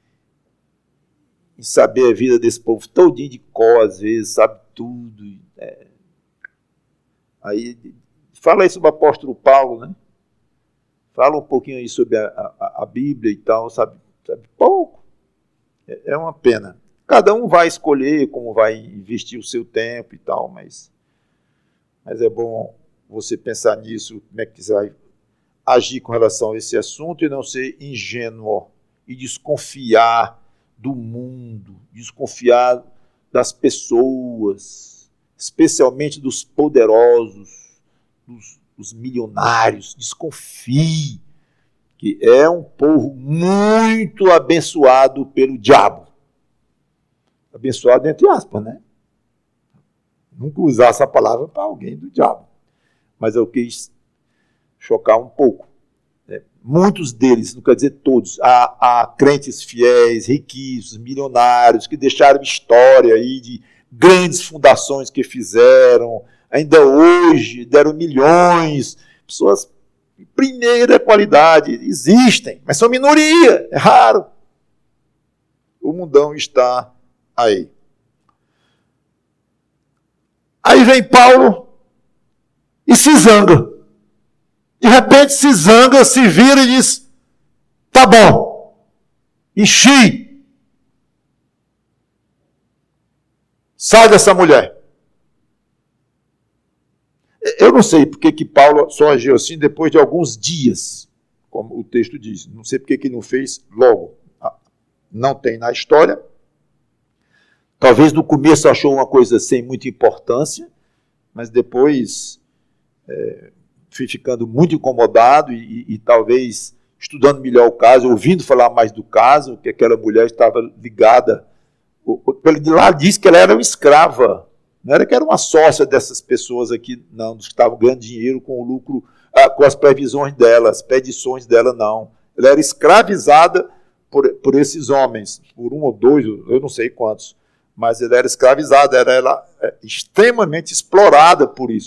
em saber a vida desse povo todinho de cor, às vezes, sabe tudo. É. Aí, fala aí sobre o apóstolo Paulo, né? Fala um pouquinho aí sobre a, a, a Bíblia e tal, sabe, sabe pouco. É, é uma pena. Cada um vai escolher como vai investir o seu tempo e tal, mas, mas é bom você pensar nisso, como é que você vai agir com relação a esse assunto e não ser ingênuo e desconfiar do mundo, desconfiar das pessoas, especialmente dos poderosos, dos, dos milionários. Desconfie que é um povo muito abençoado pelo diabo. Abençoado entre aspas, né? Nunca usar essa palavra para alguém do diabo. Mas eu quis chocar um pouco. Né? Muitos deles, não quer dizer todos, há, há crentes fiéis, riquíssimos, milionários, que deixaram história aí de grandes fundações que fizeram, ainda hoje deram milhões, pessoas de primeira qualidade, existem, mas são minoria, é raro. O mundão está aí. Aí vem Paulo e se zanga. De repente se zanga, se vira e diz, tá bom, enchi. Sai dessa mulher. Eu não sei porque que Paulo só agiu assim depois de alguns dias, como o texto diz. Não sei porque que não fez logo. Não tem na história. Talvez no começo achou uma coisa sem muita importância, mas depois é, fui ficando muito incomodado e, e, e talvez estudando melhor o caso, ouvindo falar mais do caso, que aquela mulher estava ligada. Ele lá diz que ela era uma escrava, não era que era uma sócia dessas pessoas aqui, não, dos que estavam ganhando dinheiro com o lucro, ah, com as previsões dela, as predições dela, não. Ela era escravizada por, por esses homens, por um ou dois, eu não sei quantos, mas ela era escravizada, era ela, é, extremamente explorada por isso.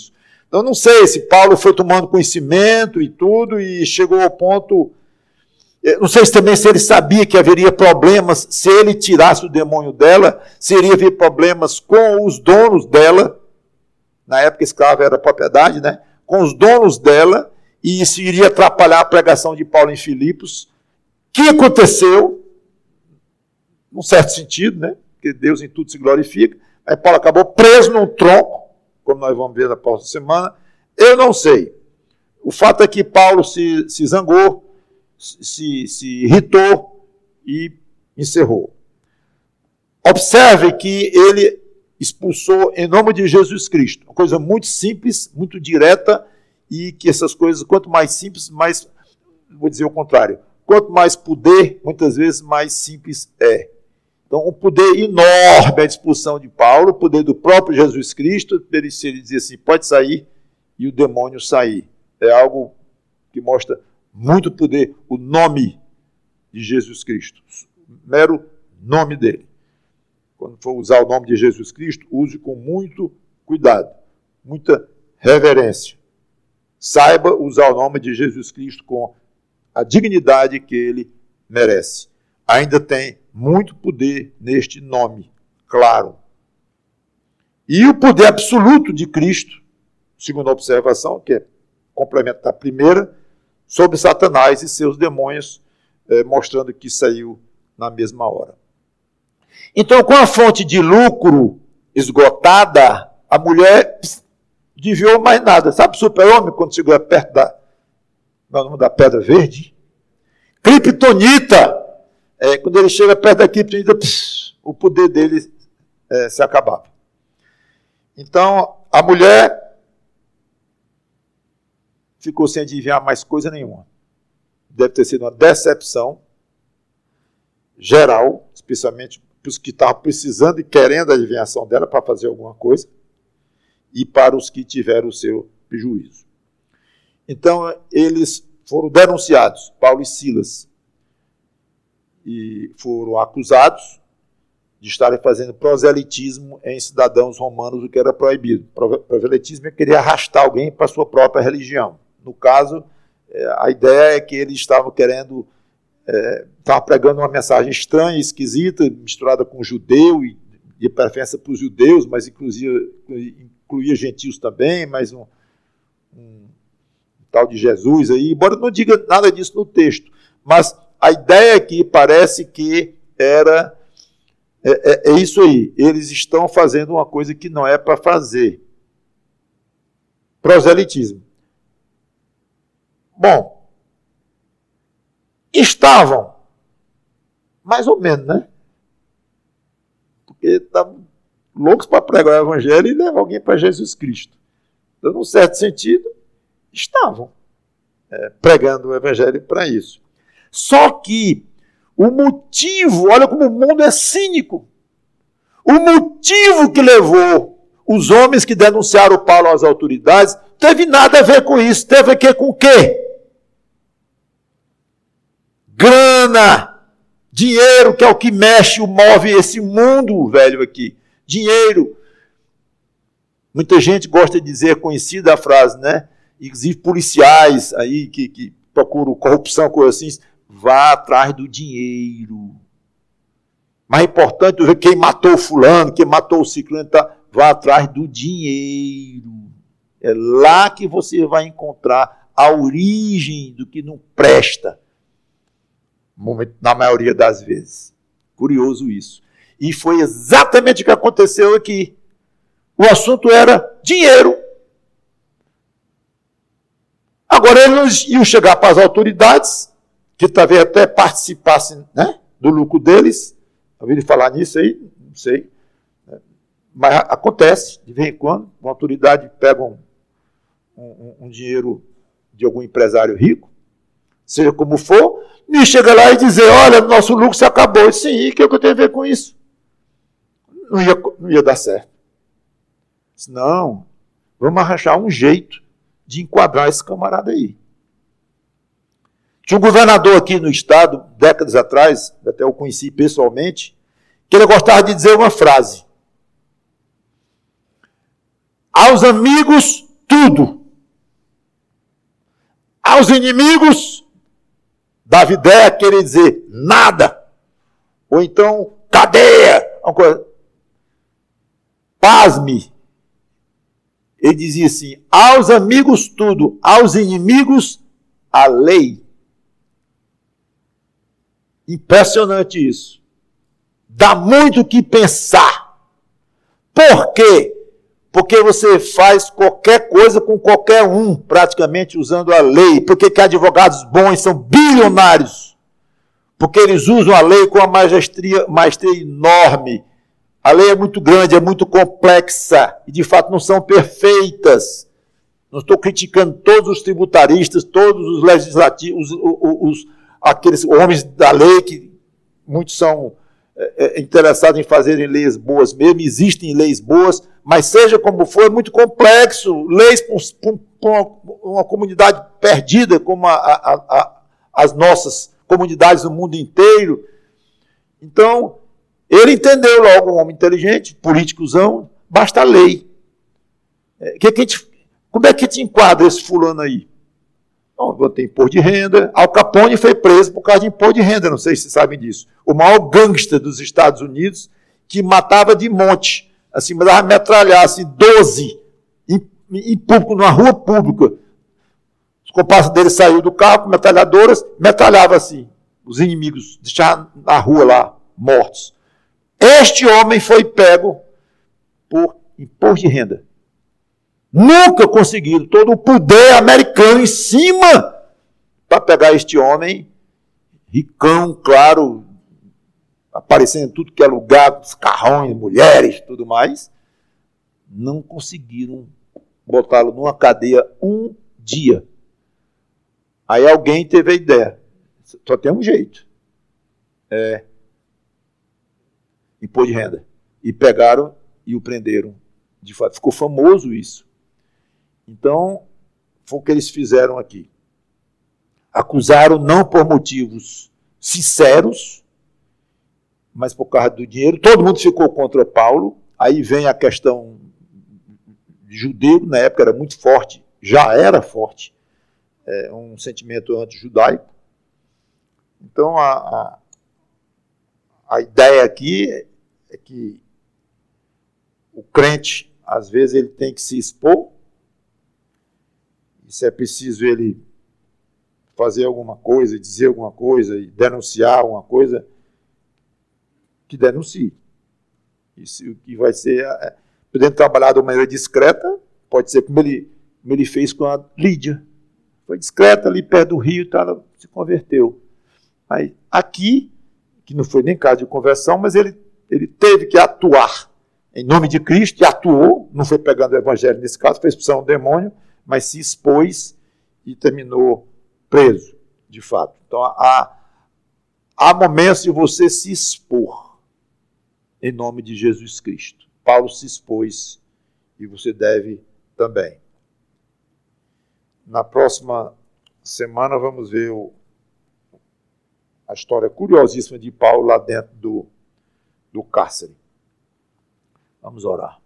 Eu não sei se Paulo foi tomando conhecimento e tudo, e chegou ao ponto... Não sei se também se ele sabia que haveria problemas, se ele tirasse o demônio dela, seria haver problemas com os donos dela. Na época, escravo era propriedade, né? Com os donos dela, e isso iria atrapalhar a pregação de Paulo em Filipos. O que aconteceu? Num certo sentido, né? Porque Deus em tudo se glorifica. Aí Paulo acabou preso num tronco, como nós vamos ver na próxima semana. Eu não sei. O fato é que Paulo se, se zangou, se, se irritou e encerrou. Observe que ele expulsou em nome de Jesus Cristo. Uma coisa muito simples, muito direta, e que essas coisas, quanto mais simples, mais, vou dizer o contrário, quanto mais poder, muitas vezes mais simples é. Então, um poder enorme à expulsão de Paulo, o poder do próprio Jesus Cristo, ele dizer assim, pode sair, e o demônio sair. É algo que mostra muito poder, o nome de Jesus Cristo, o mero nome dele. Quando for usar o nome de Jesus Cristo, use com muito cuidado, muita reverência. Saiba usar o nome de Jesus Cristo com a dignidade que ele merece. Ainda tem muito poder neste nome, claro. E o poder absoluto de Cristo, segundo a observação, que é complemento da primeira, sobre Satanás e seus demônios, eh, mostrando que saiu na mesma hora. Então, com a fonte de lucro esgotada, a mulher desviou mais nada. Sabe o super-homem, quando chegou perto da, não, nome da pedra verde? Kryptonita. É, quando ele chega perto da Kryptonita, pss, o poder dele é, se acabava. Então, a mulher ficou sem adivinhar mais coisa nenhuma. Deve ter sido uma decepção geral, especialmente para os que estavam precisando e querendo a adivinhação dela para fazer alguma coisa, e para os que tiveram o seu prejuízo. Então, eles foram denunciados, Paulo e Silas, e foram acusados de estarem fazendo proselitismo em cidadãos romanos, o que era proibido. Proselitismo é querer arrastar alguém para a sua própria religião. No caso, a ideia é que eles estavam querendo, é, estavam pregando uma mensagem estranha, esquisita, misturada com judeu, e de preferência para os judeus, mas incluía, incluía gentios também, mas um, um, um tal de Jesus aí, embora não diga nada disso no texto, mas a ideia aqui parece que era, é, é, é isso aí, eles estão fazendo uma coisa que não é para fazer. Proselitismo. Bom, estavam, mais ou menos, né? Porque estavam loucos para pregar o evangelho e levar alguém para Jesus Cristo. Então, num certo sentido, estavam é, pregando o evangelho para isso. Só que o motivo, olha como o mundo é cínico, o motivo que levou os homens que denunciaram Paulo às autoridades teve nada a ver com isso, teve a ver com o quê? Grana, dinheiro, que é o que mexe, move esse mundo velho aqui. Dinheiro. Muita gente gosta de dizer, conhecida a frase, né? Inclusive policiais aí que, que procuram corrupção, coisa assim, vá atrás do dinheiro. Mais importante do que quem matou o fulano, quem matou o ciclano, tá? Vá atrás do dinheiro. É lá que você vai encontrar a origem do que não presta. Na maioria das vezes. Curioso isso. E foi exatamente o que aconteceu aqui. O assunto era dinheiro. Agora eles iam chegar para as autoridades, que talvez até participassem, né, do lucro deles. Ouviram falar nisso aí? Não sei. Mas acontece, de vez em quando, uma autoridade pega um, um, um dinheiro de algum empresário rico, seja como for, e chega lá e dizer, olha, nosso lucro se acabou. Sim, e o que eu tenho a ver com isso? Não ia, não ia dar certo. Não, vamos arranjar um jeito de enquadrar esse camarada aí. Tinha um governador aqui no estado, décadas atrás, até eu conheci pessoalmente, que ele gostava de dizer uma frase. Aos amigos, tudo. Aos inimigos, dava ideia, querer dizer nada. Ou então, cadeia. Uma coisa. Pasme. Ele dizia assim, aos amigos tudo, aos inimigos a lei. Impressionante isso. Dá muito o que pensar. Por quê? Porque você faz qualquer coisa com qualquer um, praticamente usando a lei. Por que que advogados bons são bilionários? Porque eles usam a lei com uma maestria, maestria enorme. A lei é muito grande, é muito complexa, e de fato não são perfeitas. Não estou criticando todos os tributaristas, todos os legislativos, os, os, os, aqueles homens da lei, que muitos são é, interessados em fazerem leis boas mesmo, existem leis boas, mas seja como for, é muito complexo. Leis para uma, uma comunidade perdida, como a, a, a, as nossas comunidades no mundo inteiro. Então, ele entendeu logo, um homem inteligente, políticozão, basta a lei. É, que que a gente, como é que te enquadra esse fulano aí? Bom, tem imposto de renda. Al Capone foi preso por causa de imposto de renda, não sei se vocês sabem disso. O maior gangster dos Estados Unidos, que matava de monte, assim, mandava metralhar assim, doze em, em público, numa rua pública. Os comparsas dele saíram do carro com metralhadoras, metralhava assim, os inimigos, deixavam na rua lá, mortos. Este homem foi pego por imposto de renda. Nunca conseguiram todo o poder americano em cima para pegar este homem, ricão, claro, aparecendo em tudo que é lugar, os carrões, mulheres, tudo mais. Não conseguiram botá-lo numa cadeia um dia. Aí alguém teve a ideia. Só tem um jeito. É... imposto de renda. E pegaram e o prenderam. De fato, ficou famoso isso. Então, foi o que eles fizeram aqui. Acusaram não por motivos sinceros, mas por causa do dinheiro. Todo mundo ficou contra Paulo. Aí vem a questão de judeu, na época era muito forte, já era forte, é, um sentimento anti-judaico. Então, a, a, a ideia aqui é que o crente, às vezes, ele tem que se expor, e se é preciso ele fazer alguma coisa, dizer alguma coisa, e denunciar alguma coisa, que denuncie. Isso o que vai ser, é, podendo trabalhar de uma maneira discreta, pode ser como ele, como ele fez com a Lídia. Foi discreta ali perto do rio, tá, ela se converteu. Aí, aqui, que não foi nem caso de conversão, mas ele, ele teve que atuar em nome de Cristo, e atuou, não foi pegando o evangelho nesse caso, foi expulsão do demônio, mas se expôs e terminou preso, de fato. Então, há, há momentos de você se expor em nome de Jesus Cristo. Paulo se expôs e você deve também. Na próxima semana vamos ver o, a história curiosíssima de Paulo lá dentro do, do cárcere. Vamos orar.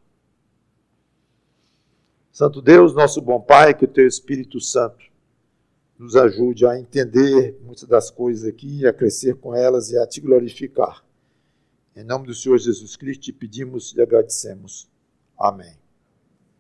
Santo Deus, nosso bom Pai, que o Teu Espírito Santo nos ajude a entender muitas das coisas aqui, a crescer com elas e a Te glorificar. Em nome do Senhor Jesus Cristo, te pedimos e agradecemos. Amém.